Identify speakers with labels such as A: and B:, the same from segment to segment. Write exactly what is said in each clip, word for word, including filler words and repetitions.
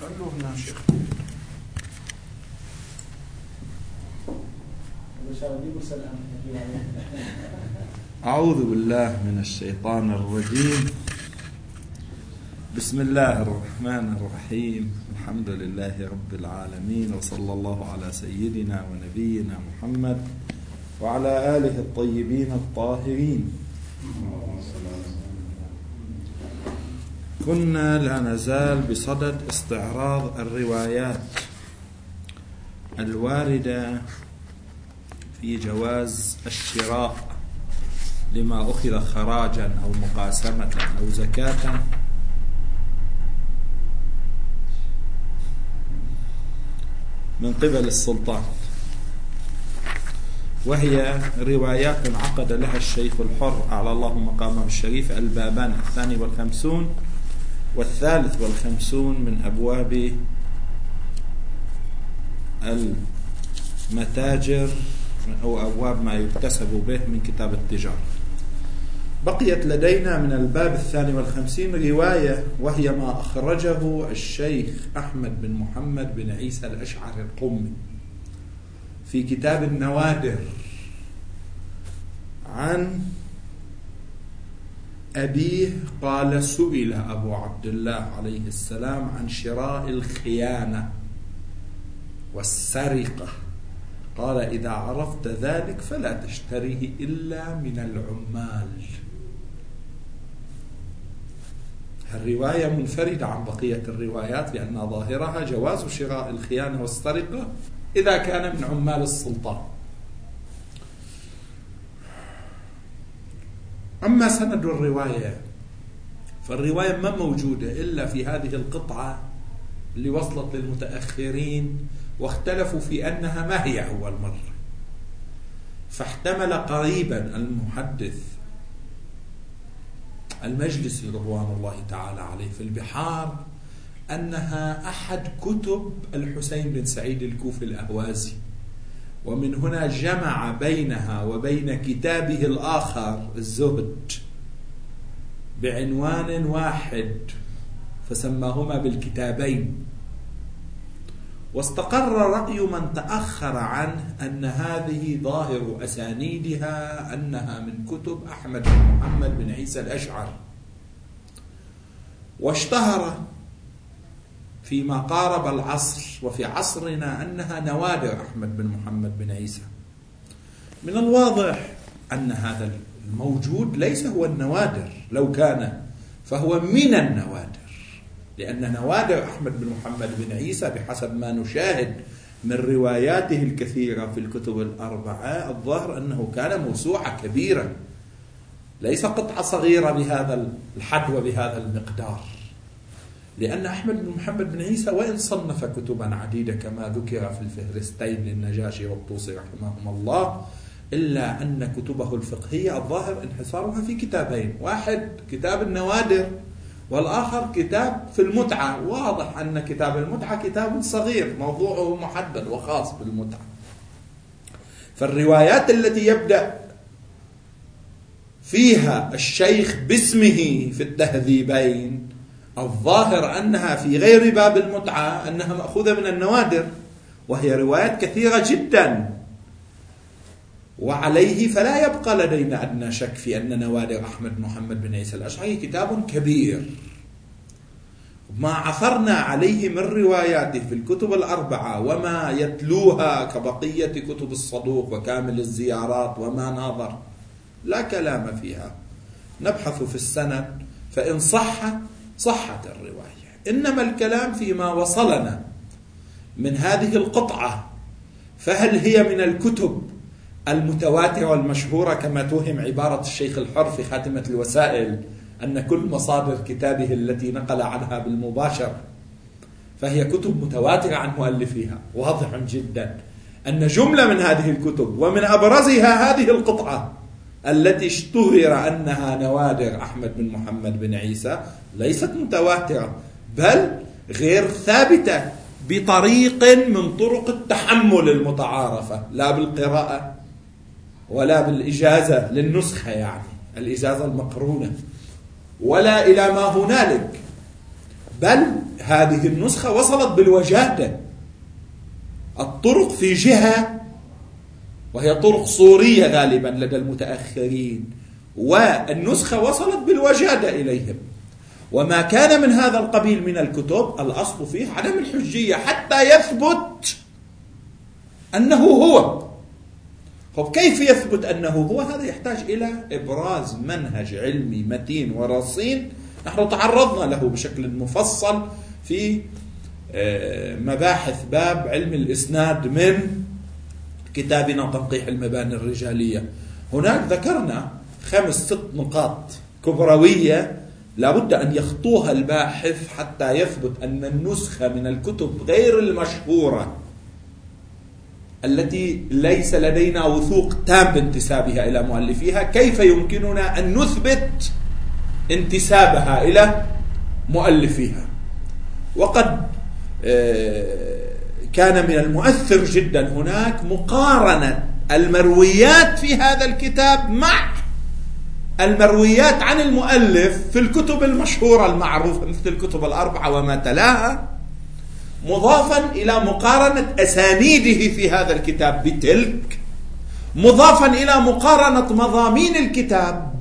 A: خلوه هنا شيخ. أعوذ بالله من الشيطان الرجيم. بسم الله الرحمن الرحيم. الحمد لله رب العالمين، وصلى الله على سيدنا ونبينا محمد وعلى آله الطيبين الطاهرين. كنا لا نزال بصدد استعراض الروايات الواردة في جواز الشراء لما أخذ خراجا أو مقاسمة أو زكاة من قبل السلطان، وهي روايات عقد لها الشيخ الحر أعلى الله مقامه الشريف البابان الثاني والخمسون والثالث والخمسون من أبواب المتاجر أو أبواب ما يكتسب به من كتاب التجارة. بقيت لدينا من الباب الثاني والخمسين رواية، وهي ما أخرجه الشيخ أحمد بن محمد بن عيسى الأشعري القمي في كتاب النوادر عن أبيه قال: سئل أبو عبد الله عليه السلام عن شراء الخيانة والسرقة، قال: إذا عرفت ذلك فلا تشتريه إلا من العمال. الرواية منفردة عن بقية الروايات لأن ظاهرها جواز شراء الخيانة والسرقة إذا كان من عمال السلطان. أما سند الرواية فالرواية ما موجودة إلا في هذه القطعة اللي وصلت للمتأخرين، واختلفوا في أنها ما هي أول مرة، فاحتمل قريبا المحدث المجلسي رضوان الله تعالى عليه في البحار أنها أحد كتب الحسين بن سعيد الكوفي الأهوازي، ومن هنا جمع بينها وبين كتابه الآخر الزهد بعنوان واحد فسماهما بالكتابين. واستقر رأي من تأخر عنه أن هذه ظاهر أسانيدها أنها من كتب أحمد بن محمد بن عيسى الأشعري، واشتهر فيما قارب العصر وفي عصرنا أنها نوادر أحمد بن محمد بن عيسى. من الواضح أن هذا الموجود ليس هو النوادر، لو كان فهو من النوادر، لأن نوادر أحمد بن محمد بن عيسى بحسب ما نشاهد من رواياته الكثيرة في الكتب الأربعة الظاهر أنه كان موسوعة كبيرة، ليس قطعة صغيرة بهذا الحد وبهذا المقدار. لأن أحمد بن محمد بن عيسى وإن صنف كتبا عديدة كما ذكر في الفهرستين للنجاشي والطوسي رحمهم الله، إلا أن كتبه الفقهية الظاهر انحصارها في كتابين، واحد كتاب النوادر والآخر كتاب في المتعة. واضح أن كتاب المتعة كتاب صغير موضوعه محدد وخاص بالمتعة. فالروايات التي يبدأ فيها الشيخ باسمه في التهذيبين الظاهر أنها في غير باب المتعة، أنها مأخوذة من النوادر، وهي روايات كثيرة جدا، وعليه فلا يبقى لدينا أدنى شك في أن نوادر أحمد محمد بن عيسى الأشعري كتاب كبير. ما عثرنا عليه من رواياته في الكتب الأربعة وما يتلوها كبقية كتب الصدوق وكامل الزيارات وما ناظر لا كلام فيها. نبحث في السند، فإن صح صحت الرواية، إنما الكلام فيما وصلنا من هذه القطعة، فهل هي من الكتب المتواترة والمشهورة كما توهم عبارة الشيخ الحر في خاتمة الوسائل أن كل مصادر كتابه التي نقل عنها بالمباشرة فهي كتب متواترة عن مؤلفيها. واضح جدا أن جملة من هذه الكتب ومن أبرزها هذه القطعة التي اشتهر أنها نوادر أحمد بن محمد بن عيسى ليست متواترة، بل غير ثابتة بطريق من طرق التحمل المتعارفة، لا بالقراءة ولا بالإجازة للنسخة، يعني الإجازة المقرونة، ولا إلى ما هنالك، بل هذه النسخة وصلت بالوجادة. الطرق في جهة وهي طرق صورية غالبا لدى المتأخرين، والنسخة وصلت بالوجادة إليهم. وما كان من هذا القبيل من الكتب الأصل فيه عدم الحجية حتى يثبت أنه هو. طب كيف يثبت أنه هو؟ هذا يحتاج إلى إبراز منهج علمي متين ورصين نحن تعرضنا له بشكل مفصل في مباحث باب علم الإسناد من كتابنا تنقيح المباني الرجالية. هناك ذكرنا خمس ست نقاط كبروية لابد أن يخطوها الباحث حتى يثبت أن النسخة من الكتب غير المشهورة التي ليس لدينا وثوق تام بانتسابها إلى مؤلفيها، كيف يمكننا أن نثبت انتسابها إلى مؤلفيها. وقد كان من المؤثر جدا هناك مقارنة المرويات في هذا الكتاب مع المرويات عن المؤلف في الكتب المشهورة المعروفة مثل الكتب الأربعة وما تلاها، مضافا إلى مقارنة أسانيده في هذا الكتاب بتلك، مضافا إلى مقارنة مضامين الكتاب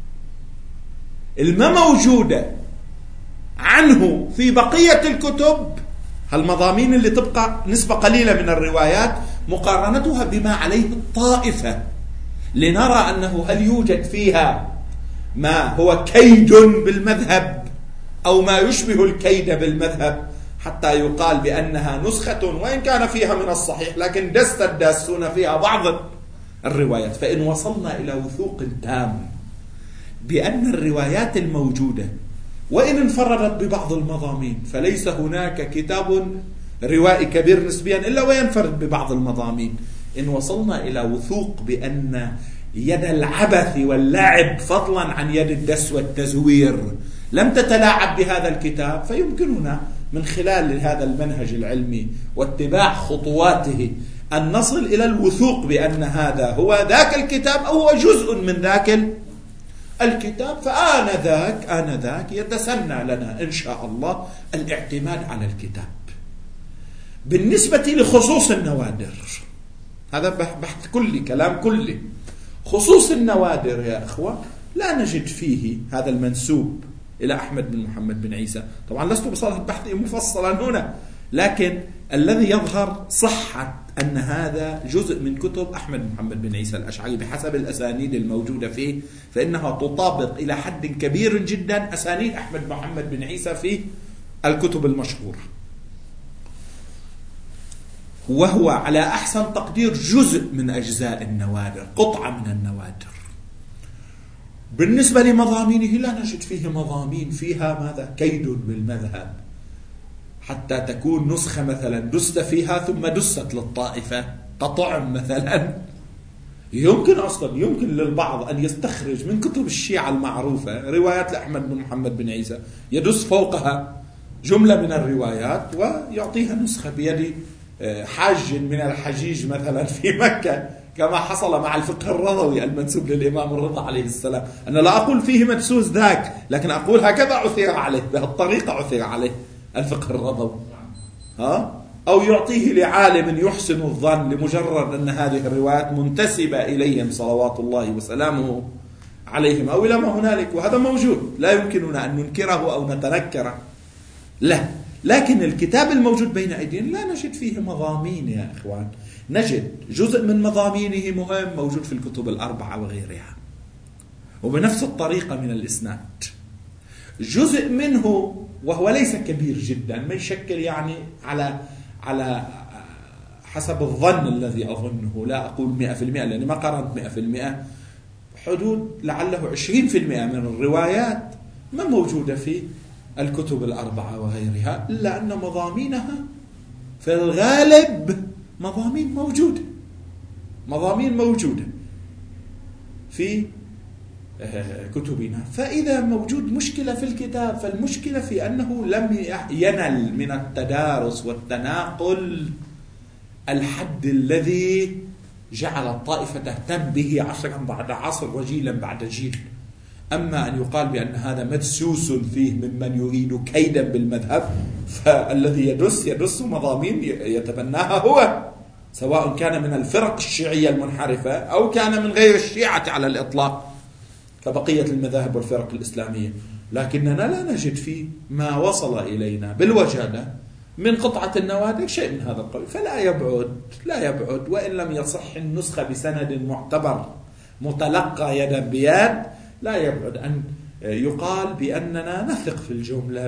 A: الما موجودة عنه في بقية الكتب، هالمضامين اللي تبقى نسبة قليلة من الروايات، مقارنتها بما عليه الطائفة لنرى أنه هل يوجد فيها ما هو كيد بالمذهب أو ما يشبه الكيد بالمذهب، حتى يقال بأنها نسخة وإن كان فيها من الصحيح لكن دست الداسون فيها بعض الروايات. فإن وصلنا إلى وثوق تام بأن الروايات الموجودة وإن انفردت ببعض المضامين، فليس هناك كتاب روائي كبير نسبيا إلا وينفرد ببعض المضامين، إن وصلنا إلى وثوق بأن يد العبث واللعب فضلا عن يد الدس والتزوير لم تتلاعب بهذا الكتاب، فيمكننا من خلال هذا المنهج العلمي واتباع خطواته أن نصل إلى الوثوق بأن هذا هو ذاك الكتاب أو هو جزء من ذاك الكتاب. فآنذاك آنذاك يتسنى لنا إن شاء الله الاعتماد على الكتاب. بالنسبة لخصوص النوادر، هذا بحث كلي، كلام كلي. خصوص النوادر يا أخوة لا نجد فيه هذا المنسوب إلى أحمد بن محمد بن عيسى. طبعا لست بصدد بحثي مفصلا هنا، لكن الذي يظهر صحة أن هذا جزء من كتب أحمد بن محمد بن عيسى الأشعري بحسب الأسانيد الموجودة فيه، فإنها تطابق إلى حد كبير جدا أسانيد أحمد بن محمد بن عيسى في الكتب المشهورة، وهو على أحسن تقدير جزء من أجزاء النوادر، قطعة من النوادر. بالنسبة لمضامينه لا نجد فيه مضامين فيها ماذا؟ كيد بالمذهب، حتى تكون نسخة مثلا دست فيها ثم دست للطائفة كطعم مثلا. يمكن أصلا يمكن للبعض أن يستخرج من كتب الشيعة المعروفة روايات لأحمد بن محمد بن عيسى يدس فوقها جملة من الروايات ويعطيها نسخة بيد حاج من الحجيج مثلا في مكة، كما حصل مع الفقه الرضوي المنسوب للإمام الرضا عليه السلام. أنا لا أقول فيه مدسوس ذاك، لكن أقول هكذا عثر عليه، بهالطريقة عثر عليه الفقه الرضوي. ها؟ أو يعطيه لعالم يحسن الظن لمجرد أن هذه الروايات منتسبة إليهم صلوات الله وسلامه عليهم أو إلى ما هنالك، وهذا موجود لا يمكننا أن ننكره أو نتنكره لا. لكن الكتاب الموجود بين أيدينا لا نجد فيه مضامين يا إخوان، نجد جزء من مضامينه مهم موجود في الكتب الأربعة وغيرها، وبنفس الطريقة من الإسناد. جزء منه وهو ليس كبير جدا، ما يشكل يعني على على حسب الظن الذي أظنه، لا أقول مئة في المئة لأني ما قارنت مئة في المئة، حدود لعله عشرين في المئة من الروايات ما موجودة في الكتب الأربعة وغيرها، إلا أن مضامينها في الغالب مضامين موجودة مضامين موجودة في كتبنا. فإذا موجود مشكلة في الكتاب فالمشكلة في أنه لم ينل من التدارس والتناقل الحد الذي جعل الطائفة تهتم به عصرا بعد عصر وجيلا بعد جيل. أما أن يقال بأن هذا مدسوس فيه ممن يريد كيدا بالمذهب، فالذي يدس يدس مضامين يتبناها هو، سواء كان من الفرق الشيعية المنحرفة أو كان من غير الشيعة على الإطلاق كبقية المذاهب والفرق الإسلامية. لكننا لا نجد فيه ما وصل إلينا بالوجادة من قطعة النوادر شيء من هذا القبيل. فلا يبعد لا يبعد وإن لم يصح النسخة بسند معتبر متلقى يدا بيد، لا يبعد أن يقال بأننا نثق في الجملة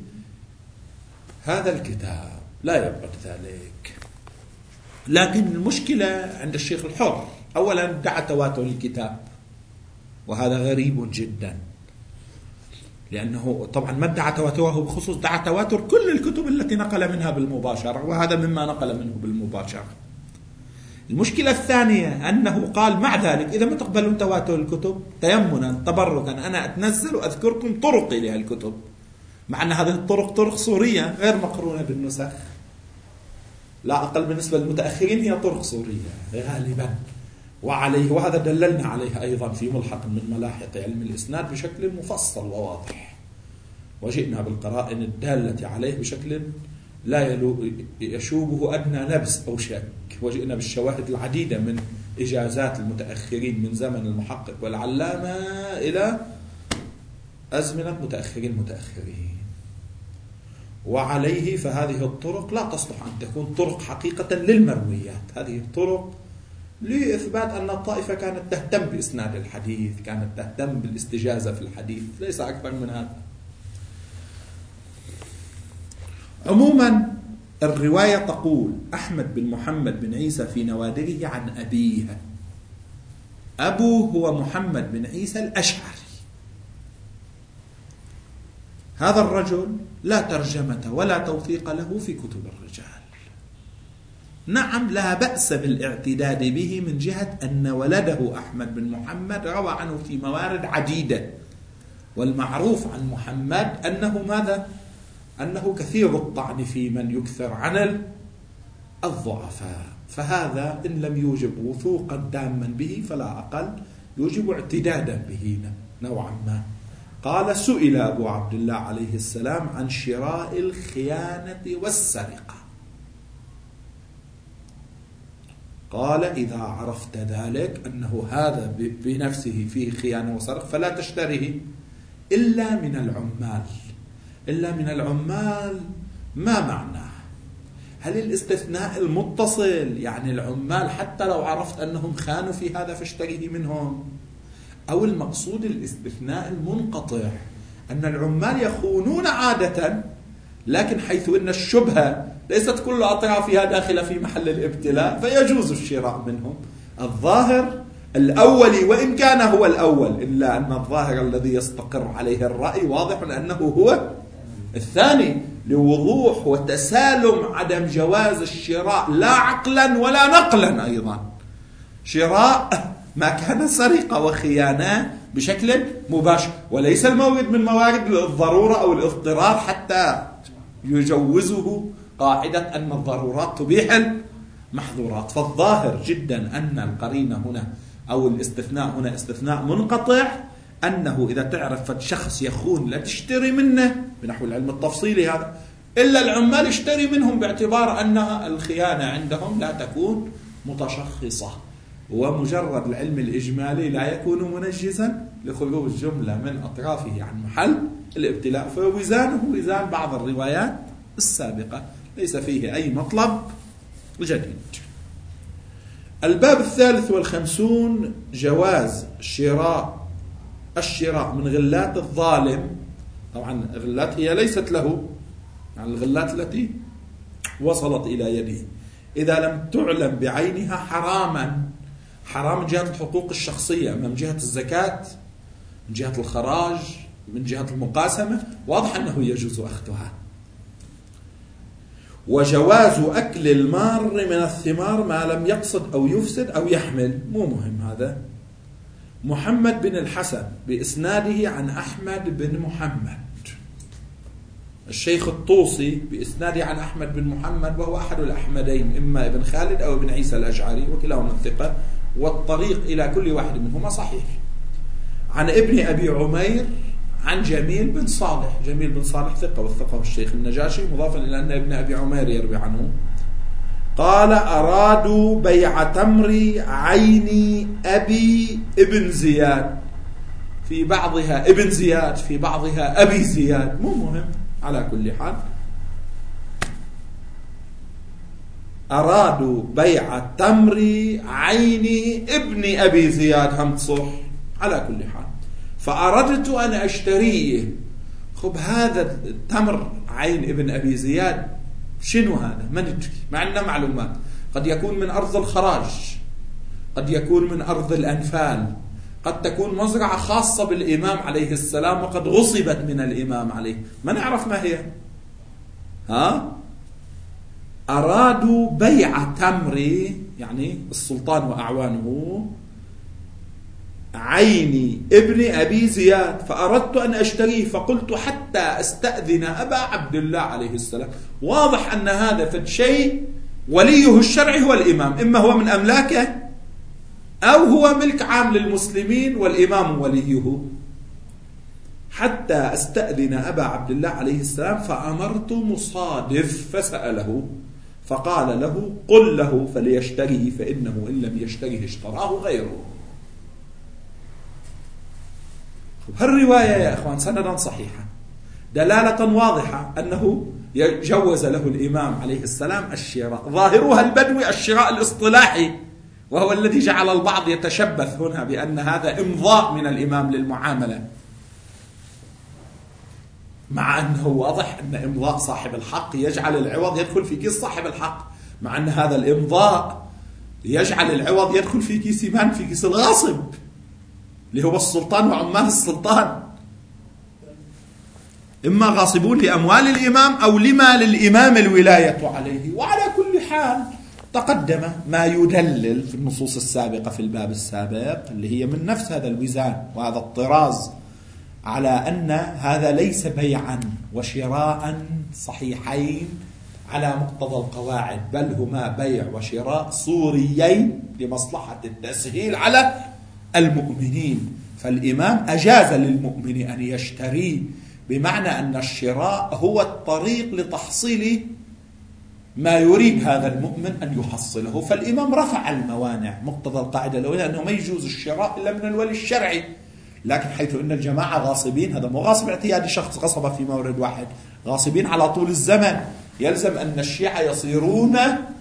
A: بهذا الكتاب، لا يبعد ذلك. لكن المشكلة عند الشيخ الحر، أولا ادعى تواتر الكتاب، وهذا غريب جدا، لأنه طبعا ما ادعى تواتره بخصوص، ادعى تواتر كل الكتب التي نقل منها بالمباشرة، وهذا مما نقل منه بالمباشرة. المشكلة الثانية أنه قال مع ذلك إذا ما تقبلون تواتر الكتب تيمنا تبركا أنا أتنزل وأذكركم طرقي لهالكتب، مع أن هذه الطرق طرق صورية غير مقرونة بالنسخ، لا أقل بالنسبة للمتأخرين هي طرق صورية غالبا، وعليه وهذا دللنا عليه أيضا في ملحق من ملاحق علم الإسناد بشكل مفصل وواضح، وجئنا بالقرائن الدالة عليه بشكل لا يشوبه أدنى لبس أو شك، وجئنا بالشواهد العديدة من إجازات المتأخرين من زمن المحقق والعلامة إلى أزمنة متأخرين متأخرين. وعليه فهذه الطرق لا تصلح أن تكون طرق حقيقة للمرويات، هذه الطرق لإثبات أن الطائفة كانت تهتم بإسناد الحديث، كانت تهتم بالاستجازة في الحديث، ليس أكثر من هذا. عموما الرواية تقول أحمد بن محمد بن عيسى في نوادره عن أبيه، أبوه هو محمد بن عيسى الأشعري. هذا الرجل لا ترجمة ولا توثيق له في كتب الرجال. نعم لا بأس بالاعتداد به من جهة أن ولده أحمد بن محمد روى عنه في موارد عديدة، والمعروف عن محمد أنه ماذا؟ أنه كثير الطعن في من يكثر عن الضعفاء، فهذا إن لم يوجب وثوقا داما به فلا أقل يوجب اعتدادا به نوعا ما. قال سئل أبو عبد الله عليه السلام عن شراء الخيانة والسرقة، قال إذا عرفت ذلك أنه هذا بنفسه فيه خيانة وسرقة فلا تشتريه إلا من العمال. إلا من العمال ما معناه؟ هل الاستثناء المتصل يعني العمال حتى لو عرفت أنهم خانوا في هذا فاشتريه منهم، أو المقصود الاستثناء المنقطع أن العمال يخونون عادة، لكن حيث أن الشبهة ليست كل أطرافها داخلة في محل الابتلاء فيجوز الشراء منهم. الظاهر الأولي وإن كان هو الأول، إلا أن الظاهر الذي يستقر عليه الرأي واضح أنه هو الثاني، لوضوح وتسالم عدم جواز الشراء لا عقلا ولا نقلا، أيضا شراء ما كان سرقة وخيانة بشكل مباشر، وليس المورد من موارد الضرورة أو الاضطرار حتى يجوزه قاعدة أن الضرورات تبيح المحظورات. فالظاهر جدا أن القرينة هنا أو الاستثناء هنا استثناء منقطع، أنه إذا تعرف فالشخص يخون لا تشتري منه بنحو العلم التفصيلي هذا، إلا العمال اشتري منهم باعتبار أن الخيانة عندهم لا تكون متشخصة، ومجرد العلم الإجمالي لا يكون منجزا لخروج جملة من أطرافه عن محل الابتلاء، فوزانه وزان بعض الروايات السابقة ليس فيه أي مطلب جديد. الباب الثالث والخمسون جواز شراء الشراء من غلات الظالم. طبعا غلات هي ليست له، يعني الغلات التي وصلت إلى يده إذا لم تعلم بعينها حراما، حرام من جهة الحقوق الشخصية، من جهة الزكاة، من جهة الخراج، من جهة المقاسمة، واضح أنه يجوز أخذها. وجواز أكل المار من الثمار ما لم يقصد أو يفسد أو يحمل، مو مهم هذا. محمد بن الحسن بإسناده عن أحمد بن محمد، الشيخ الطوسي بإسناده عن أحمد بن محمد وهو أحد الأحمدين، إما ابن خالد أو ابن عيسى الأشعري وكلاهما ثقة، والطريق إلى كل واحد منهما صحيح. عن ابن أبي عمير عن جميل بن صالح. جميل بن صالح ثقة، وثقه الشيخ النجاشي، مضافا إلى أن ابن أبي عمير يروي عنه. قال: أرادوا بيع تمر عين أبي ابن زياد، في بعضها ابن زياد في بعضها أبي زياد، مو مهم، على كل حال أرادوا بيع تمر عين ابن أبي زياد، هم صح، على كل حال فأردت أن أشتريه. خب هذا التمر عين ابن أبي زياد شنو هذا؟ ما ندري، ما عندنا معلومات. قد يكون من أرض الخراج، قد يكون من أرض الأنفال، قد تكون مزرعة خاصة بالإمام عليه السلام وقد غصبت من الإمام عليه، ما نعرف ما هي. ها؟ أرادوا بيع تمر، يعني السلطان وأعوانه، عين ابن أبي زياد، فأردت أن أشتريه، فقلت حتى أستأذن أبا عبد الله عليه السلام. واضح أن هذا فد شيء وليه الشرعي هو الإمام، إما هو من أملاكه أو هو ملك عام للمسلمين والإمام وليه. حتى أستأذن أبا عبد الله عليه السلام، فأمرت مصادف فسأله فقال له: قل له فليشتريه، فإنه إن لم يشتريه اشتراه غيره. هالرواية يا إخوان سندا صحيحة، دلالة واضحة أنه جوز له الإمام عليه السلام الشراء. ظاهرها البدوي الشراء الاصطلاحي، وهو الذي جعل البعض يتشبث هنا بأن هذا إمضاء من الإمام للمعاملة، مع أنه واضح أن إمضاء صاحب الحق يجعل العوض يدخل في كيس صاحب الحق، مع أن هذا الإمضاء يجعل العوض يدخل في كيس من؟ في كيس الغاصب اللي هو السلطان وعمال السلطان، إما غاصبون لأموال الإمام أو لما للإمام الولاية عليه. وعلى كل حال تقدم ما يدلل في النصوص السابقة في الباب السابق اللي هي من نفس هذا الوزان وهذا الطراز على أن هذا ليس بيعا وشراء صحيحين على مقتضى القواعد، بل هما بيع وشراء صوريين لمصلحة التسهيل على المؤمنين. فالإمام أجاز للمؤمن أن يشتري، بمعنى أن الشراء هو الطريق لتحصيل ما يريد هذا المؤمن أن يحصله. فالإمام رفع الموانع مقتضى القاعدة الأولى أنه ما يجوز الشراء إلا من الولي الشرعي. لكن حيث أن الجماعة غاصبين، هذا مو غاصب اعتيادي شخص غصب في مورد واحد، غاصبين على طول الزمن، يلزم أن الشيعة يصيرون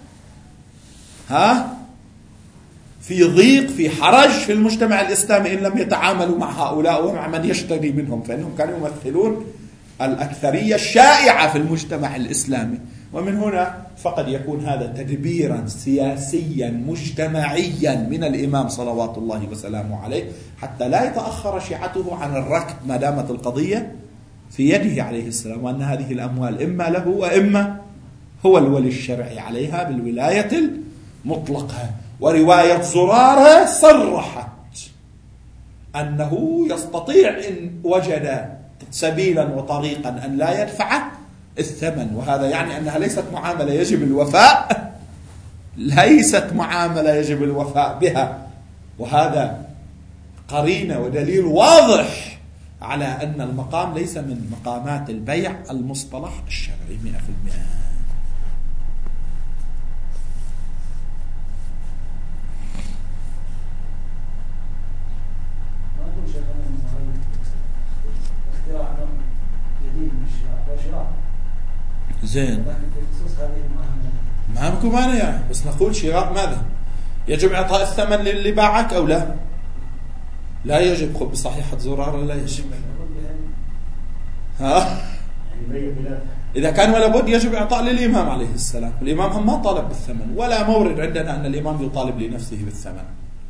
A: ها في ضيق في حرج في المجتمع الإسلامي إن لم يتعاملوا مع هؤلاء ومع من يشتري منهم، فإنهم كانوا يمثلون الأكثرية الشائعة في المجتمع الإسلامي. ومن هنا فقد يكون هذا تدبيرا سياسيا مجتمعيا من الإمام صلوات الله وسلامه عليه، حتى لا يتأخر شيعته عن الركب ما دامت القضية في يده عليه السلام، وأن هذه الأموال إما له وإما هو الولي الشرعي عليها بالولاية المطلقة. ورواية زرارة صرحت أنه يستطيع إن وجد سبيلا وطريقا أن لا يدفع الثمن، وهذا يعني أنها ليست معاملة يجب الوفاء، ليست معاملة يجب الوفاء بها. وهذا قرينة ودليل واضح على أن المقام ليس من مقامات البيع المصطلح الشرعي مئة في المئة. زين، ما بكو مانع يعني، بس نقول شراء ماذا؟ يجب إعطاء الثمن للي باعك أو لا؟ لا يجب. خب بصحيحة زرارة لا يجب. ها؟ إذا كان ولا بد يجب إعطاء للإمام عليه السلام. الإمام هم ما طالب بالثمن، ولا مورد عندنا أن الإمام يطالب لنفسه بالثمن.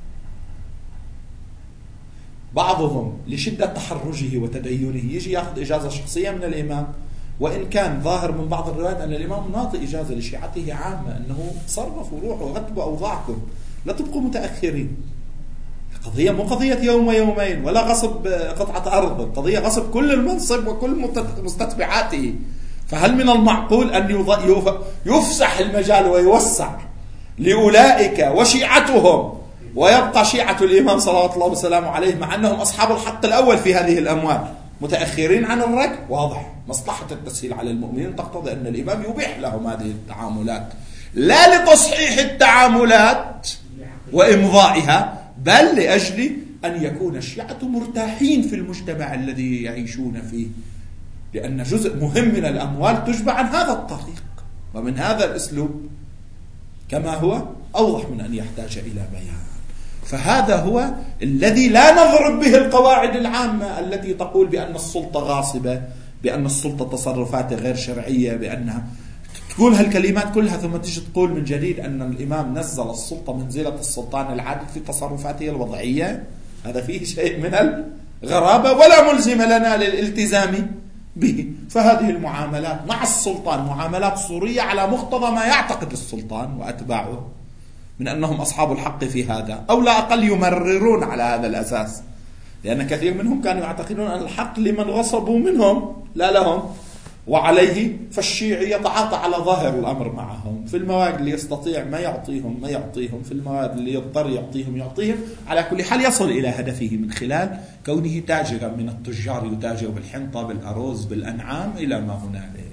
A: بعضهم لشدة تحرجه وتدينه يجي يأخذ إجازة شخصية من الإمام، وإن كان ظاهر من بعض الروايات أن الإمام ناطي إجازة لشيعته عامة، أنه تصرفوا روحوا رتبوا أوضاعكم، لا تبقوا متأخرين. قضية مو قضية يوم ويومين ولا غصب قطعة أرض، قضية غصب كل المنصب وكل مستتبعاته. فهل من المعقول أن يفسح المجال ويوسع لأولئك وشيعتهم ويبقى شيعة الإمام صلوات الله وسلامه عليه مع أنهم أصحاب الحق الأول في هذه الأموال متأخرين عن الركب. واضح مصلحة التسهيل على المؤمنين تقتضي أن الإمام يبيح لهم هذه التعاملات، لا لتصحيح التعاملات وإمضائها، بل لأجل أن يكون الشيعة مرتاحين في المجتمع الذي يعيشون فيه، لأن جزء مهم من الأموال تجبى عن هذا الطريق ومن هذا الأسلوب، كما هو أوضح من أن يحتاج إلى بيان. فهذا هو الذي لا نضرب به القواعد العامة التي تقول بأن السلطة غاصبة، بأن السلطة تصرفاتها غير شرعية، بأنها تقول هالكلمات كلها ثم تيجي تقول من جديد أن الإمام نزل السلطة منزلة السلطان العادل في تصرفاته الوضعية. هذا فيه شيء من الغرابة ولا ملزم لنا للالتزام به. فهذه المعاملات مع السلطان معاملات صورية على مقتضى ما يعتقد السلطان وأتباعه من أنهم أصحاب الحق في هذا، أو لا أقل يمررون على هذا الأساس، لأن كثير منهم كانوا يعتقدون أن الحق لمن غصبوا منهم لا لهم، وعليه فالشيعي يتعاطى على ظاهر الأمر معهم في المواد اللي يستطيع ما يعطيهم ما يعطيهم، في المواد اللي يضطر يعطيهم يعطيهم. على كل حال يصل إلى هدفه من خلال كونه تاجرا من التجار يتاجر بالحنطة بالأرز بالأنعام إلى ما هنالك.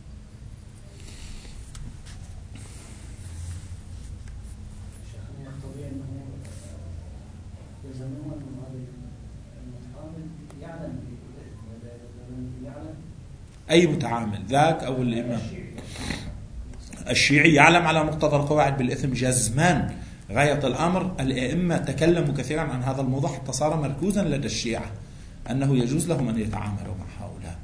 A: أي متعامل ذاك أو الإمام الشيعي يعلم على مقتضى القواعد بالإثم جزمان غاية الأمر. الأئمة تكلموا كثيرا عن هذا الموضوع حتى صار مركوزا لدى الشيعة أنه يجوز لهم أن يتعاملوا مع هؤلاء،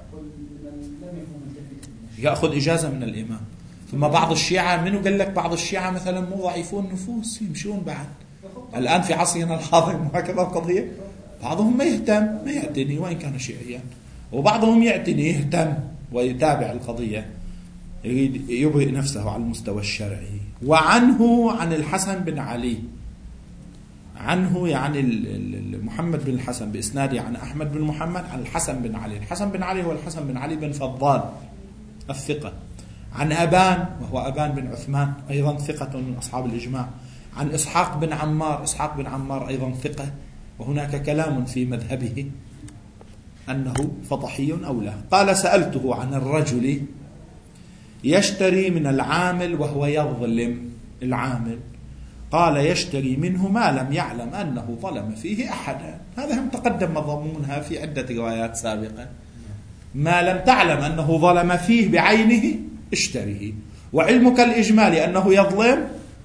A: يأخذ إجازة من الإمام. ثم بعض الشيعة منه قال لك بعض الشيعة مثلا مو ضعيفون النفوس يمشون بعد الآن في عصرنا الحاضر هكذا القضية. بعضهم ما يهتم ما يعتني وإن كان شيعيا، وبعضهم يعتني يهتم ويتابع القضية، يريد يبرئ نفسه على المستوى الشرعي. وعنه عن الحسن بن علي، عنه يعني محمد بن الحسن بإسناده عن أحمد بن محمد عن الحسن بن علي. الحسن بن علي هو الحسن بن علي بن فضال الثقة. عن أبان وهو أبان بن عثمان أيضا ثقة من أصحاب الإجماع. عن إسحاق بن عمار، إسحاق بن عمار أيضا ثقة، وهناك كلام في مذهبه أنه فضحي أو لا. قال سألته عن الرجل يشتري من العامل وهو يظلم العامل، قال يشتري منه ما لم يعلم أنه ظلم فيه أحدا. هذا هم تقدم مضمونها في عدة روايات سابقة. ما لم تعلم أنه ظلم فيه بعينه اشتريه، وعلمك الإجمالي أنه يظلم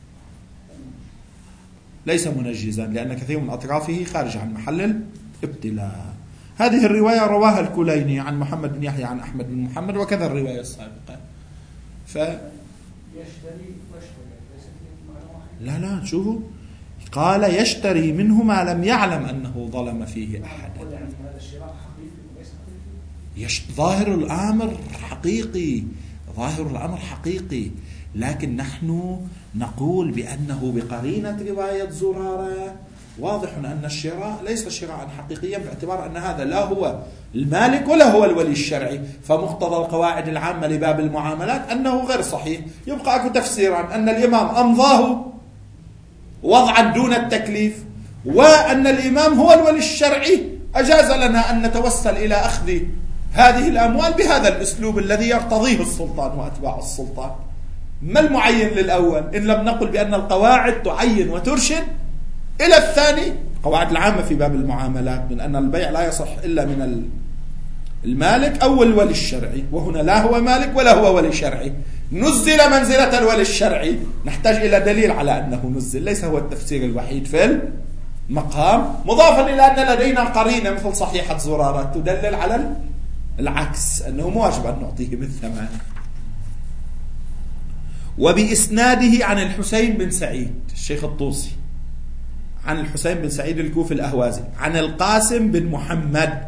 A: ليس منجزا، لأن كثير من أطرافه خارج عن محل الابتلاء. هذه الرواية رواها الكليني عن محمد بن يحيى عن أحمد بن محمد، وكذا الرواية السابقة. ف لا لا شوفوا، قال يشتري منه ما لم يعلم أنه ظلم فيه أحد. يش... ظاهر الأمر حقيقي، ظاهر الأمر حقيقي، لكن نحن نقول بأنه بقرينة رواية زرارة واضح أن الشراء ليس شراء حقيقيا، باعتبار أن هذا لا هو المالك ولا هو الولي الشرعي. فمقتضى القواعد العامة لباب المعاملات أنه غير صحيح. يبقى أكو تفسيرا أن الإمام أمضاه وضعا دون التكليف، وأن الإمام هو الولي الشرعي أجاز لنا أن نتوسل إلى أخذ هذه الأموال بهذا الأسلوب الذي يرتضيه السلطان وأتباع السلطان. ما المعين للأول إن لم نقل بأن القواعد تعين وترشد إلى الثاني؟ قواعد العامة في باب المعاملات من أن البيع لا يصح إلا من المالك أو الولي الشرعي، وهنا لا هو مالك ولا هو ولي شرعي، نزل منزلة الولي الشرعي. نحتاج إلى دليل على أنه نزل، ليس هو التفسير الوحيد في المقام، مضافا إلى أن لدينا قرينة مثل صحيحة زرارة تدلل على العكس، أنه مواجب أن نعطيه بالثمن. وبإسناده عن الحسين بن سعيد الشيخ الطوسي، عن الحسين بن سعيد الكوفي الأهوازي، عن القاسم بن محمد،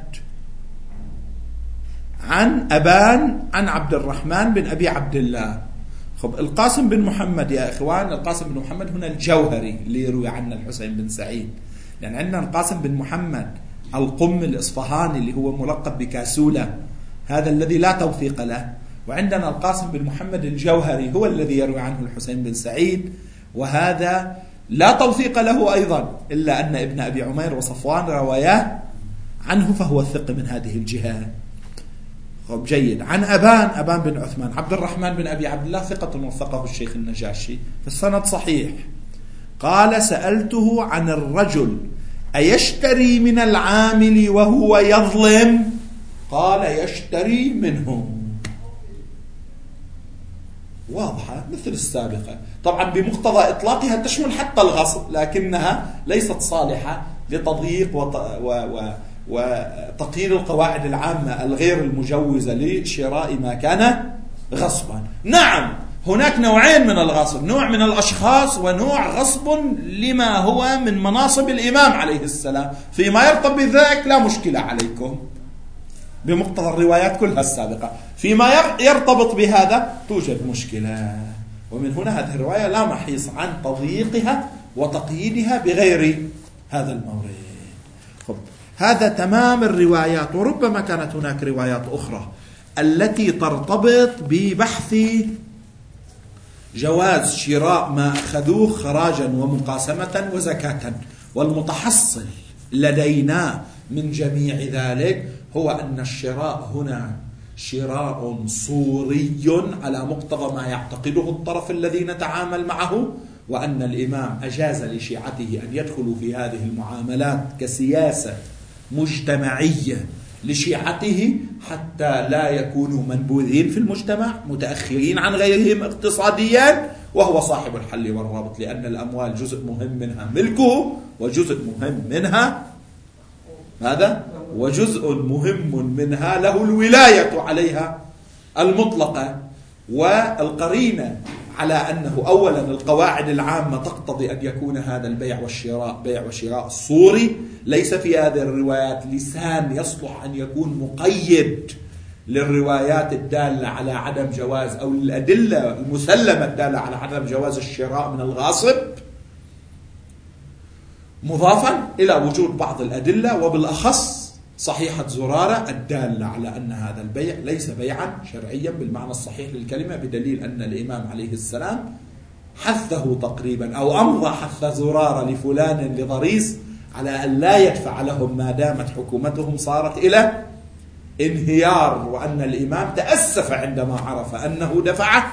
A: عن أبان، عن عبد الرحمن بن أبي عبد الله. خب القاسم بن محمد يا إخوان، القاسم بن محمد هنا الجوهري اللي يروي عنه الحسين بن سعيد، لأن يعني عندنا القاسم بن محمد القم الإصفهاني اللي هو ملقب بكاسولة، هذا الذي لا توثيق له، وعندنا القاسم بن محمد الجوهري هو الذي يروي عنه الحسين بن سعيد، وهذا لا توثيق له أيضا، إلا أن ابن أبي عمير وصفوان رواياه عنه فهو الثقة من هذه الجهة. جيد. عن أبان أبان بن عثمان عبد الرحمن بن أبي عبد الله ثقة وثقه الشيخ النجاشي في السند صحيح. قال: سألته عن الرجل أيشتري من العامل وهو يظلم؟ قال: يشتري منه. واضحة مثل السابقة، طبعا بمقتضى إطلاقها تشمل حتى الغصب، لكنها ليست صالحة لتضييق وط... و... و... وتقييد القواعد العامة الغير المجوزة لشراء ما كان غصبا. نعم، هناك نوعين من الغصب، نوع من الأشخاص ونوع غصب لما هو من مناصب الإمام عليه السلام. فيما يرتبط بذلك لا مشكلة عليكم بمقتضى الروايات كلها السابقة، فيما يرتبط بهذا توجد مشكلة. ومن هنا هذه الرواية لا محيص عن تضييقها وتقييدها بغير هذا المورد. خب، هذا تمام الروايات. وربما كانت هناك روايات أخرى التي ترتبط ببحث جواز شراء ما أخذوه خراجا ومقاسمة وزكاة، والمتحصل لدينا من جميع ذلك هو أن الشراء هنا شراء صوري على مقتضى ما يعتقده الطرف الذي نتعامل معه، وأن الإمام أجاز لشيعته أن يدخلوا في هذه المعاملات كسياسة مجتمعية لشيعته حتى لا يكونوا منبوذين في المجتمع متأخرين عن غيرهم اقتصاديا، وهو صاحب الحل والربط، لأن الأموال جزء مهم منها ملكه وجزء مهم منها هذا وجزء مهم منها له الولاية عليها المطلقة. والقرينة على أنه أولا القواعد العامة تقتضي أن يكون هذا البيع والشراء بيع وشراء صوري، ليس في هذه الروايات لسان يصلح أن يكون مقيد للروايات الدالة على عدم جواز أو الأدلة المسلمة الدالة على عدم جواز الشراء من الغاصب، مضافا إلى وجود بعض الأدلة وبالأخص صحيحة زرارة الدالة على أن هذا البيع ليس بيعا شرعيا بالمعنى الصحيح للكلمة، بدليل أن الإمام عليه السلام حثه تقريبا أو أمضى حث زرارة لفلان لضريس على أن لا يدفع لهم ما دامت حكومتهم صارت إلى انهيار، وأن الإمام تأسف عندما عرف أنه دفع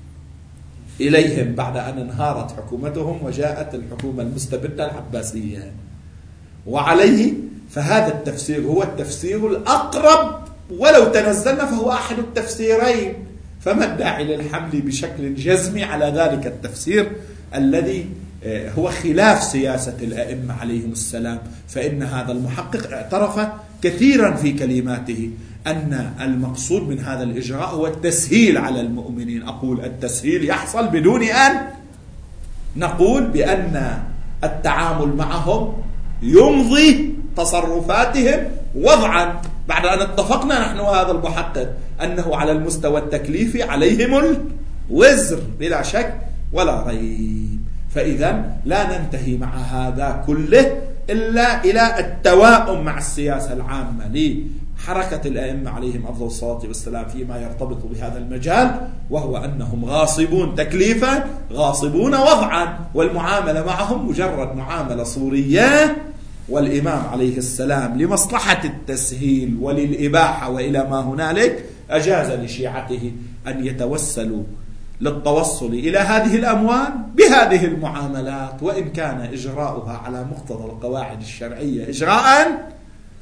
A: إليهم بعد أن انهارت حكومتهم وجاءت الحكومة المستبدة العباسية. وعليه فهذا التفسير هو التفسير الأقرب، ولو تنزلنا فهو أحد التفسيرين، فما الداعي للحمل بشكل جزمي على ذلك التفسير الذي هو خلاف سياسة الأئمة عليهم السلام. فإن هذا المحقق اعترف كثيرا في كلماته أن المقصود من هذا الإجراء هو التسهيل على المؤمنين. أقول التسهيل يحصل بدون أن نقول بأن التعامل معهم يمضي تصرفاتهم وضعا، بعد أن اتفقنا نحن وهذا المحقق أنه على المستوى التكليفي عليهم الوزر بلا شك ولا ريب. فإذا لا ننتهي مع هذا كله إلا إلى التواؤم مع السياسة العامة لحركة الأئمة عليهم أفضل الصلاة والسلام فيما يرتبط بهذا المجال، وهو أنهم غاصبون تكليفا غاصبون وضعا، والمعاملة معهم مجرد معاملة صورية، والإمام عليه السلام لمصلحة التسهيل وللإباحة وإلى ما هنالك أجاز لشيعته أن يتوسلوا للتوصل إلى هذه الأموال بهذه المعاملات، وإن كان إجراؤها على مقتضى القواعد الشرعية إجراء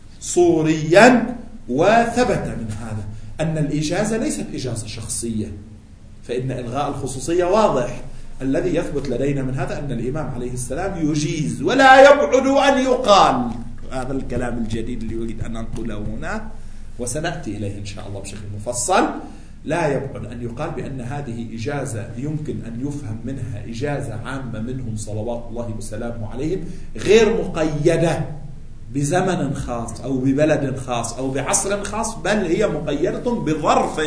A: صوريا. وثبت من هذا أن الإجازة ليست إجازة شخصية، فإن إلغاء الخصوصية واضح. الذي يثبت لدينا من هذا أن الإمام عليه السلام يجيز ولا يبعد أن يقال، هذا الكلام الجديد اللي أريد أن أنقله هنا وسنأتي إليه إن شاء الله بشكل مفصل. لا يبعد أن يقال بأن هذه إجازة يمكن أن يفهم منها إجازة عامة منهم صلوات الله وسلامه عليهم، غير مقيدة بزمن خاص أو ببلد خاص أو بعصر خاص، بل هي مقيدة بظرف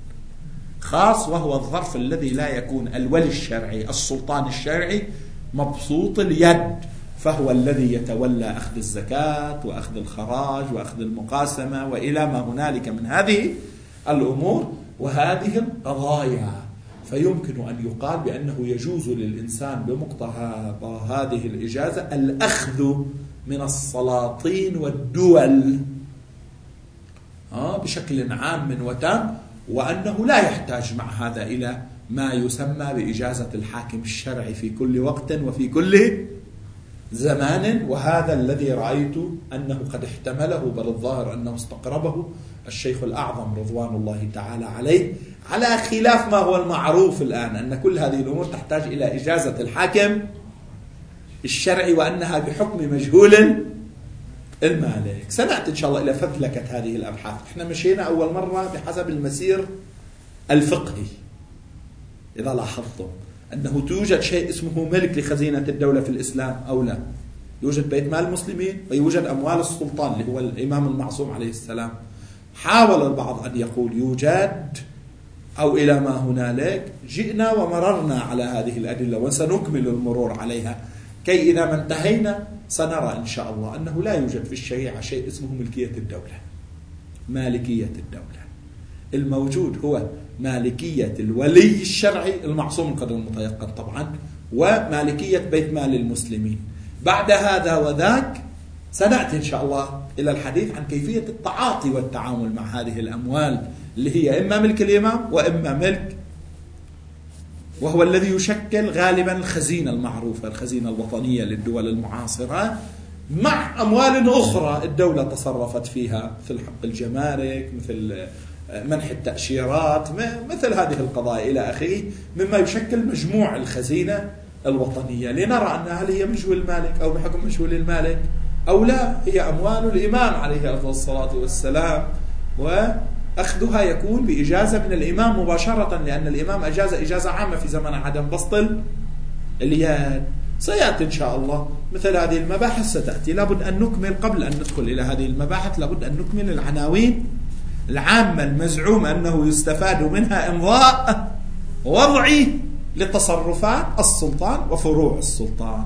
A: خاص، وهو الظرف الذي لا يكون الولي الشرعي السلطان الشرعي مبسوط اليد، فهو الذي يتولى أخذ الزكاة وأخذ الخراج وأخذ المقاسمة وإلى ما هنالك من هذه الأمور وهذه القضايا. فيمكن أن يقال بأنه يجوز للإنسان بمقتضى هذه الإجازة الأخذ من السلاطين والدول بشكل عام وتام، وأنه لا يحتاج مع هذا إلى ما يسمى بإجازة الحاكم الشرعي في كل وقت وفي كل زمان. وهذا الذي رأيت أنه قد احتمله، بل الظاهر أنه استقربه الشيخ الأعظم رضوان الله تعالى عليه، على خلاف ما هو المعروف الآن أن كل هذه الأمور تحتاج إلى إجازة الحاكم الشرعي، وأنها بحكم مجهول المالك. سنأتي إن شاء الله إلى فذلكة هذه الأبحاث. إحنا مشينا أول مرة بحسب المسير الفقهي. إذا لاحظتم أنه توجد شيء اسمه ملك لخزينة الدولة في الإسلام أو لا، يوجد بيت مال المسلمين ويوجد أموال السلطان اللي هو الإمام المعصوم عليه السلام. حاول البعض أن يقول يوجد أو إلى ما هنالك. جئنا ومررنا على هذه الأدلة وسنكمل المرور عليها، كي إذا ما انتهينا سنرى إن شاء الله أنه لا يوجد في الشريعة شيء اسمه ملكية الدولة، مالكية الدولة. الموجود هو مالكية الولي الشرعي المعصوم القدر المتيقن طبعا، ومالكية بيت مال المسلمين. بعد هذا وذاك سنأتي إن شاء الله إلى الحديث عن كيفية التعاطي والتعامل مع هذه الأموال اللي هي إما ملك الإمام وإما ملك، وهو الذي يشكل غالبا الخزينة المعروفة، الخزينة الوطنية للدول المعاصرة، مع أموال أخرى الدولة تصرفت فيها مثل حق الجمارك، مثل منح التأشيرات، مثل هذه القضايا إلى آخره، مما يشكل مجموع الخزينة الوطنية، لنرى أنها هل هي مجهول المالك أو بحكم مجهول المالك أو لا، هي أموال الإمام عليه أفضل الصلاة والسلام، وأخذها يكون بإجازة من الإمام مباشرة، لأن الإمام أجاز إجازة عامة في زمن عدم بسط اليد. سيأتي إن شاء الله مثل هذه المباحث ستأتي. لابد أن نكمل قبل أن ندخل إلى هذه المباحث، لابد أن نكمل العناوين العامة المزعوم أنه يستفاد منها إمضاء وضعي لتصرفات السلطان وفروع السلطان.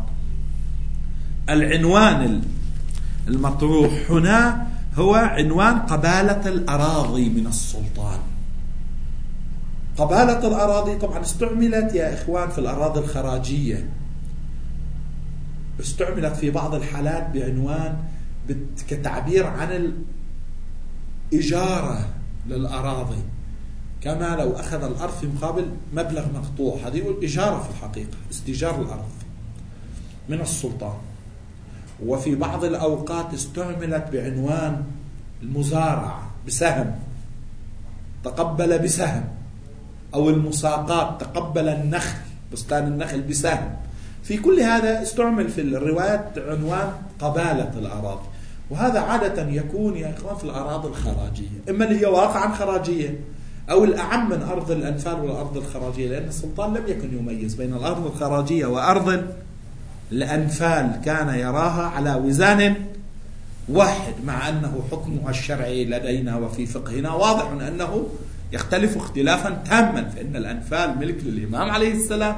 A: العنوان المطروح هنا هو عنوان قبالة الأراضي من السلطان. قبالة الأراضي طبعا استعملت يا إخوان في الأراضي الخراجية، استعملت في بعض الحالات بعنوان كتعبير عن الإجارة للأراضي، كما لو أخذ الأرض في مقابل مبلغ مقطوع، هذه يقول إجارة في الحقيقة، استيجار الأرض من السلطان. وفي بعض الأوقات استعملت بعنوان المزارعة بسهم، تقبل بسهم، أو المساقات، تقبل النخل، بستان النخل بسهم. في كل هذا استعمل في الروايات عنوان قبالة الأراضي، وهذا عادة يكون يا إخوان في الأراضي الخراجية، إما اللي هي واقعا خراجية أو الأعم من أرض الأنفال والأرض الخراجية، لأن السلطان لم يكن يميز بين الأرض الخراجية وأرض الأنفال، كان يراها على وزان واحد، مع أنه حكمها الشرعي لدينا وفي فقهنا واضح أنه يختلف اختلافا تاما، فإن الأنفال ملك للإمام عليه السلام،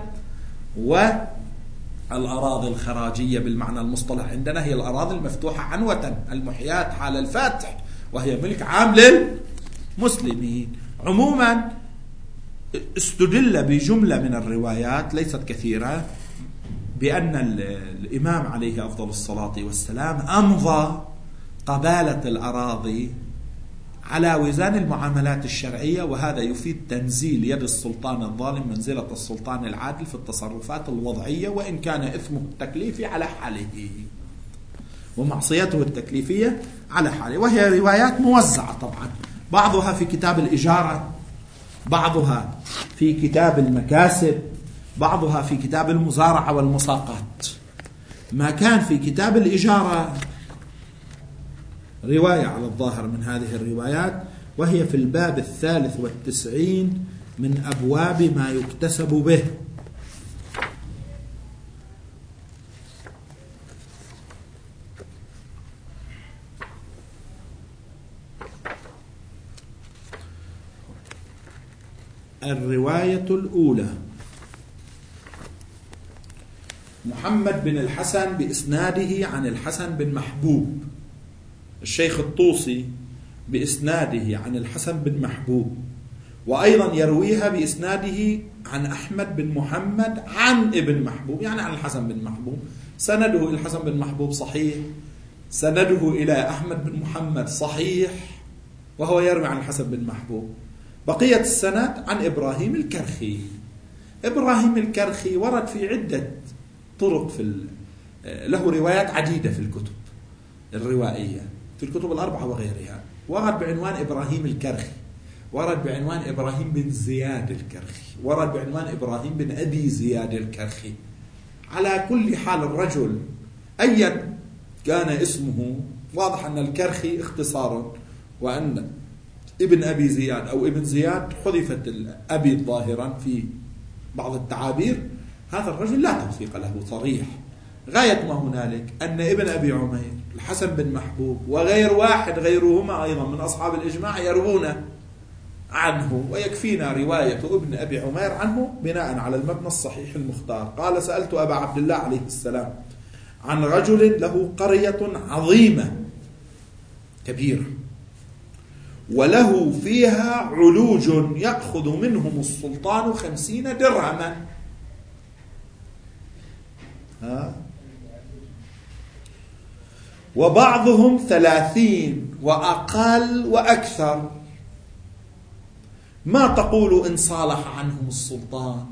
A: والأراضي الخراجية بالمعنى المصطلح عندنا هي الأراضي المفتوحة عنوة المحيات حال الفاتح، وهي ملك عام للمسلمين. عموما استدل بجملة من الروايات ليست كثيرة بأن الإمام عليه أفضل الصلاة والسلام أمضى قبالة الأراضي على وزان المعاملات الشرعية، وهذا يفيد تنزيل يد السلطان الظالم منزلة السلطان العادل في التصرفات الوضعية، وإن كان إثمه التكليفي على حاله ومعصيته التكليفية على حاله. وهي روايات موزعة طبعا، بعضها في كتاب الإجارة، بعضها في كتاب المكاسب، بعضها في كتاب المزارعة والمساقات. ما كان في كتاب الإجارة رواية على الظاهر من هذه الروايات، وهي في الباب الثالث والتسعين من أبواب ما يكتسب به. الرواية الأولى: محمد بن الحسن بإسناده عن الحسن بن محبوب، الشيخ الطوسي بإسناده عن الحسن بن محبوب، وأيضا يرويها بإسناده عن أحمد بن محمد عن ابن محبوب، يعني عن الحسن بن محبوب. سنده إلى الحسن بن محبوب صحيح، سنده إلى أحمد بن محمد صحيح، وهو يروي عن الحسن بن محبوب. بقية السند عن إبراهيم الكرخي. إبراهيم الكرخي ورد في عدة طرق، في له روايات عديدة في الكتب الروائية، في الكتب الأربعة وغيرها. ورد بعنوان إبراهيم الكرخي، ورد بعنوان إبراهيم بن زياد الكرخي، ورد بعنوان إبراهيم بن أبي زياد الكرخي. على كل حال الرجل أيا كان اسمه، واضح أن الكرخي اختصار، وأن ابن أبي زياد أو ابن زياد حذفت الأبي ظاهرا في بعض التعابير. هذا الرجل لا توثيق له صريح. غاية ما هنالك أن ابن أبي عمير، الحسن بن محبوب، وغير واحد غيرهما أيضا من أصحاب الإجماع يروون عنه، ويكفينا رواية ابن أبي عمير عنه بناء على المبنى الصحيح المختار. قال: سألت أبا عبد الله عليه السلام عن رجل له قرية عظيمة كبيرة وله فيها علوج يأخذ منهم السلطان خمسين درهما. ها؟ وبعضهم ثلاثين وأقل وأكثر. ما تقول إن صالح عنهم السلطان،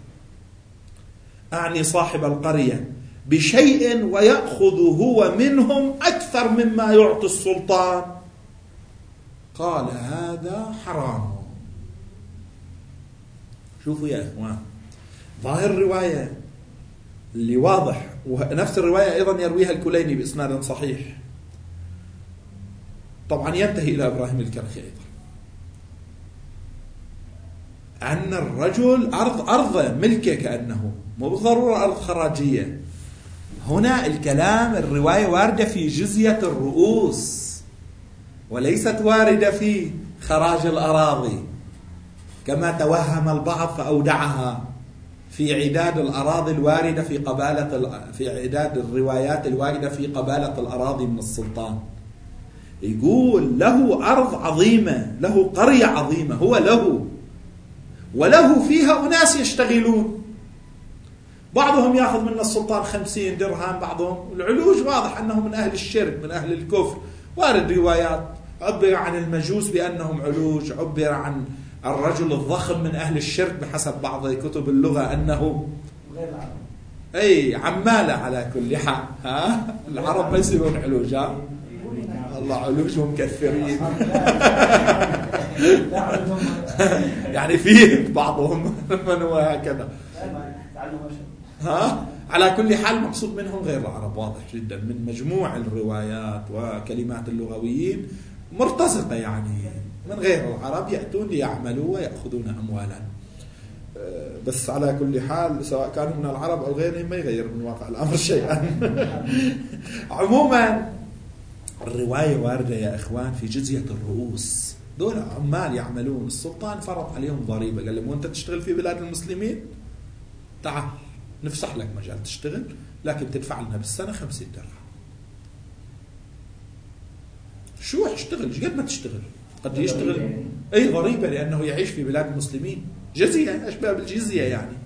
A: أعني صاحب القرية، بشيء ويأخذ هو منهم أكثر مما يعطي السلطان؟ قال: هذا حرام. شوفوا يا إخوان، ظاهر الرواية اللي واضح، ونفس الرواية أيضا يرويها الكليني بإسناد صحيح، طبعا ينتهي إلى إبراهيم الكرخي أيضا، أن الرجل أرض أرض ملكه كأنه، مو بالضرورة أرض خراجية. هنا الكلام الرواية واردة في جزية الرؤوس، وليست واردة في خراج الأراضي كما توهم البعض فأودعها في عداد الأراضي الواردة في قبالة، في عداد الروايات الواردة في قبالة الأراضي من السلطان. يقول له أرض عظيمة، له قرية عظيمة، هو له وله فيها أناس يشتغلون، بعضهم يأخذ من السلطان خمسين درهم، بعضهم العلوج واضح أنهم من أهل الشرك، من أهل الكفر. وارد روايات عبر عن المجوس بأنهم علوج، عبر عن الرجل الضخم من أهل الشرك بحسب بعض كتب اللغة أنه أي عمالة. على كل حال ها العرب ما يصيرون علوج، ها الله علوج ومكثرين يعني فيه بعضهم من هو هكذا. ها على كل حال مقصود منهم غير العرب، واضح جدا من مجموع الروايات وكلمات اللغويين مرتزقة، يعني من غير العرب يأتون ليعملوا ويأخذون أموالا. بس على كل حال سواء كانوا من العرب أو غيرهم ما يغير من واقع الأمر شيئا. عموما الرواية واردة يا إخوان في جزية الرؤوس، دول عمال يعملون، السلطان فرض عليهم ضريبة، قال لهم وانت تشتغل في بلاد المسلمين تعال نفسح لك مجال تشتغل، لكن تدفع لنا بالسنة خمسين درهم. شو اشتغل قد ما تشتغل، قد يشتغل أي ضريبة لأنه يعيش في بلاد المسلمين، جزية أشبه بالجزية يعني.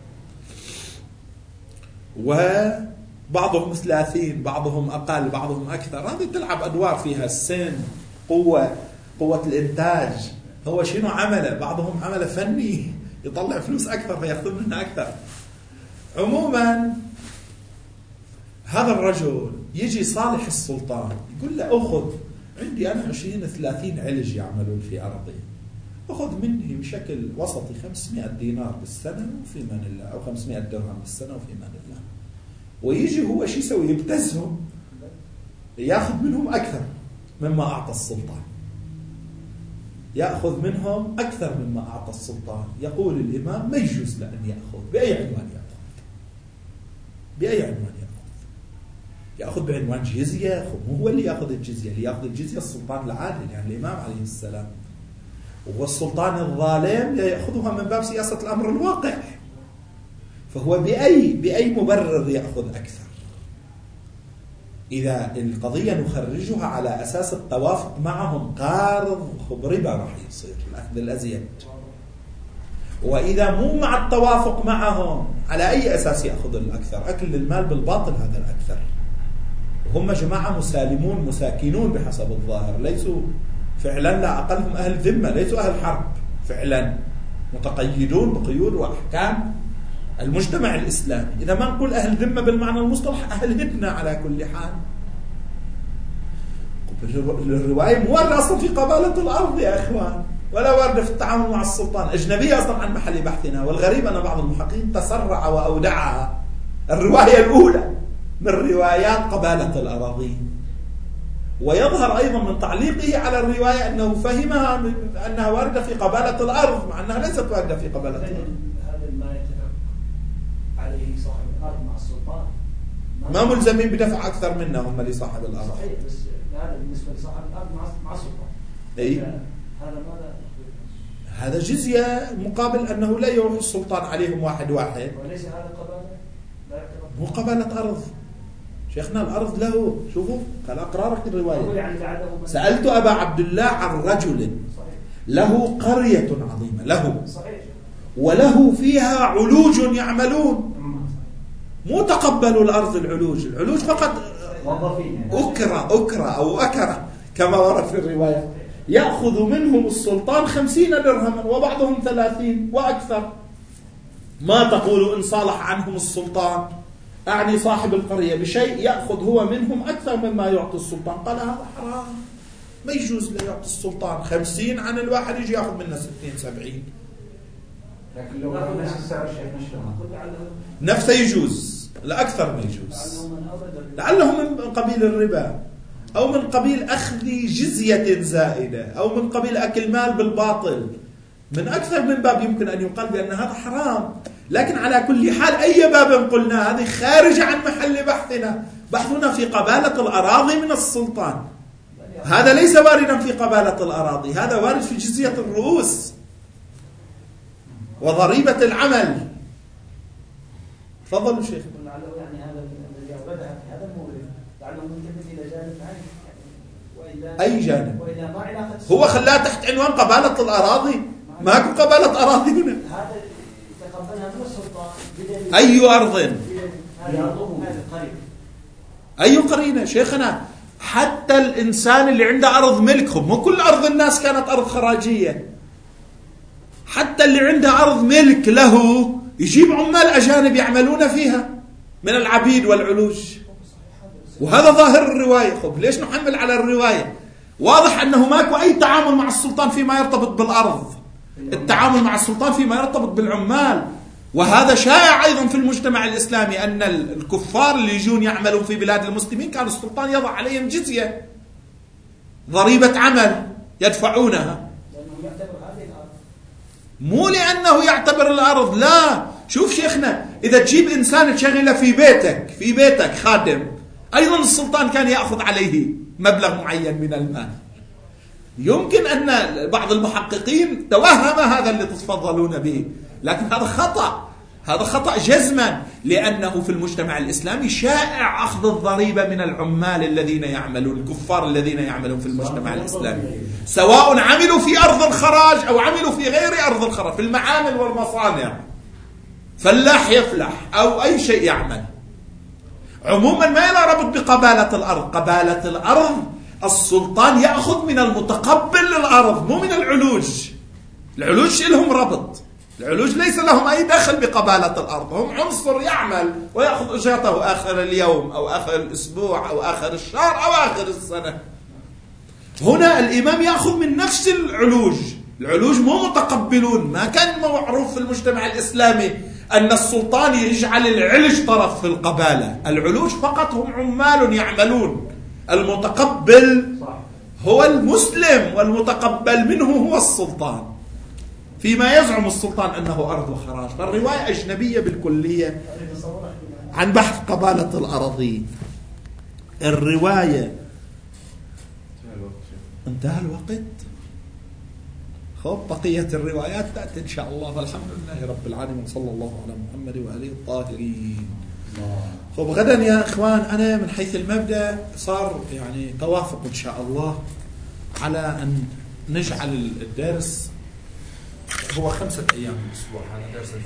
A: وبعضهم ثلاثين، بعضهم أقل، بعضهم أكثر. هذه تلعب أدوار فيها السن، قوة قوة الإنتاج، هو شنو عمله، بعضهم عمله فني يطلع فلوس أكثر فيأخذ منها أكثر. عموما هذا الرجل يجي صالح السلطان يقول له أخذ عندي أنا عشرين ثلاثين علج يعملون في أرضي، أخذ مني بشكل وسطي خمسمائة دينار بالسنة وفي مان الله، أو خمسمائة درهم بالسنة وفي مان الله. ويجي هو شو يسوي، يبتزهم، يأخذ منهم أكثر مما أعطى السلطان، يأخذ منهم أكثر مما أعطى السلطان. يقول الإمام ما يجوز لأن يأخذ. بأي عنوان يأخذ؟ بأي عنوان يأخذ؟ يأخذ بعنوان جزية؟ مو هو اللي يأخذ الجزية، اللي يأخذ الجزية السلطان العادل يعني الإمام عليه السلام، والسلطان الظالم يأخذها من باب سياسة الأمر الواقع. فهو بأي بأي مبرر يأخذ أكثر؟ إذا القضية نخرجها على أساس التوافق معهم، قارض بربا راح يصير الأخذ الأزيد. وإذا مو مع التوافق معهم على أي أساس يأخذ الأكثر؟ أكل المال بالباطل هذا الأكثر. هم جماعة مسالمون مساكنون بحسب الظاهر، ليسوا فعلا لا أقلهم أهل ذمة، ليسوا أهل حرب فعلا، متقيدون بقيود وأحكام المجتمع الإسلامي. إذا ما نقول أهل ذمة بالمعنى المصطلح، أهل هدنة على كل حال. الرواية مو واردة أصلا في قبالة الأرض يا إخوان، ولا واردة في التعامل مع السلطان، أجنبية أصلا عن محل بحثنا. والغريب أن بعض المحققين تسرع وأودعها الرواية الأولى من روايات قبالة الأراضين، ويظهر أيضا من تعليقه على الرواية أنه فهمها أنها واردة في قبالة الأرض، مع أنها ليست واردة في قبالة الأرض.
B: هذا ما يتفق عليه صاحب الأرض مع السلطان،
A: ما ملزمين بدفع أكثر منا هم لصاحب الأرض.
B: صحيح، بس هذا بالنسبة لصاحب الأرض مع السلطان.
A: أي
B: هذا ماذا؟
A: هذا جزية مقابل أنه لا يروح السلطان عليهم واحد واحد.
B: وليس هذا قبالة؟ لا يعتبر
A: مو قبالة أرض شيخنا، الأرض له. شوفوا قال أقرارك الرواية. سألت أبا عبد الله عن رجل له قرية عظيمة، له وله فيها علوج يعملون. مو تقبلوا الأرض العلوج، العلوج فقط أكرة أكرة أو أكرة كما ورد في الرواية. يأخذ منهم السلطان خمسين درهما وبعضهم ثلاثين وأكثر. ما تقول إن صالح عنهم السلطان، أعني صاحب القرية، بشيء يأخذ هو منهم أكثر مما يعطي السلطان؟ قال هذا حرام، ما يجوز لا يعطي السلطان خمسين عن الواحد يجي يأخذ منه ستين سبعين.
B: لكن لو نفس السعر الشيخ
A: نفسه يجوز، لا أكثر ما يجوز، لعله من قبيل الربا أو من قبيل أخذ جزية زائدة أو من قبيل أكل مال بالباطل. من أكثر من باب يمكن أن يقال بأن هذا حرام. لكن على كل حال أي باب قلنا هذه خارج عن محل بحثنا. بحثنا في قبالة الأراضي من السلطان، هذا ليس واردا في قبالة الأراضي، هذا وارد في جزية الرؤوس وضريبة العمل. تفضلوا شيخ.
B: لعله يعني هذا الذي أوردها في هذا المورد لعله منتبه إلى جانب ثاني، وإلا
A: أي جانب؟
B: وإلا ما علاقة
A: هو خلاه تحت عنوان قبالة الأراضي، ماكو قبالة أراضي هنا.
B: هذا تقبلها من السلطان.
A: أي أرض؟
B: هذا
A: أي قرينة شيخنا؟ حتى الإنسان اللي عنده أرض ملكهم، مو كل أرض الناس كانت أرض خراجية. حتى اللي عنده أرض ملك له يجيب عمال أجانب يعملون فيها من العبيد والعلوج، وهذا ظاهر الرواية. خب ليش نحمل على الرواية؟ واضح أنه ماكو أي تعامل مع السلطان فيما يرتبط بالأرض، التعامل مع السلطان فيما يرتبط بالعمال. وهذا شائع أيضا في المجتمع الإسلامي، أن الكفار اللي يجون يعملون في بلاد المسلمين كان السلطان يضع عليهم جزية، ضريبة عمل يدفعونها، مو لأنه يعتبر الأرض. لا، شوف شيخنا، إذا تجيب إنسان تشغله في بيتك في بيتك خادم، أيضا السلطان كان يأخذ عليه مبلغ معين من المال. يمكن أن بعض المحققين توهم هذا اللي تتفضلون به، لكن هذا خطأ، هذا خطأ جزما، لأنه في المجتمع الإسلامي شائع أخذ الضريبة من العمال الذين يعملون، الكفار الذين يعملون في المجتمع الإسلامي، سواء عملوا في أرض الخراج أو عملوا في غير أرض الخراج، في المعامل والمصانع، فلاح يفلح أو أي شيء يعمل. عموما ما له ربط بقبالة الأرض. قبالة الأرض السلطان يأخذ من المتقبل للأرض، مو من العلوج. العلوج لهم ربط، العلوج ليس لهم أي دخل بقبالة الأرض، هم عنصر يعمل ويأخذ أجرته آخر اليوم أو آخر الأسبوع أو آخر الشهر أو آخر السنة. هنا الإمام يأخذ من نفس العلوج. العلوج مو متقبلون، ما كان معروف في المجتمع الإسلامي أن السلطان يجعل العلج طرف في القبالة. العلوج فقط هم عمال يعملون، المتقبل هو المسلم والمتقبل منه هو السلطان، فيما يزعم السلطان أنه أرض وخراج. فالرواية أجنبية بالكلية عن بحث قبالة الأراضي. الرواية انتهى الوقت. خب بقية الروايات تأتي إن شاء الله، فالحمد لله رب العالمين، صلى الله على محمد وآله الطاهرين. خب غدا يا إخوان، أنا من حيث المبدأ صار يعني توافق إن شاء الله على أن نجعل الدرس هو خمسة أيام في الأسبوع، هذا درس